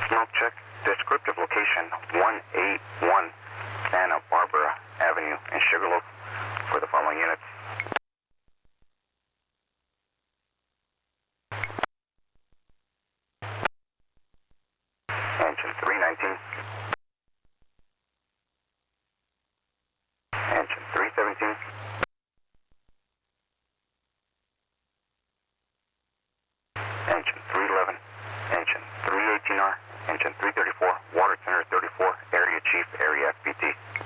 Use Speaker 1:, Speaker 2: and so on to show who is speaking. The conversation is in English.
Speaker 1: Smoke check. Descriptive location 181 Santa Barbara Avenue in Sugarloaf for the following units. Engine 319. Engine 317. Engine 311. Engine 318R. Engine 334. Water Center 34. Area Chief, Area FPT.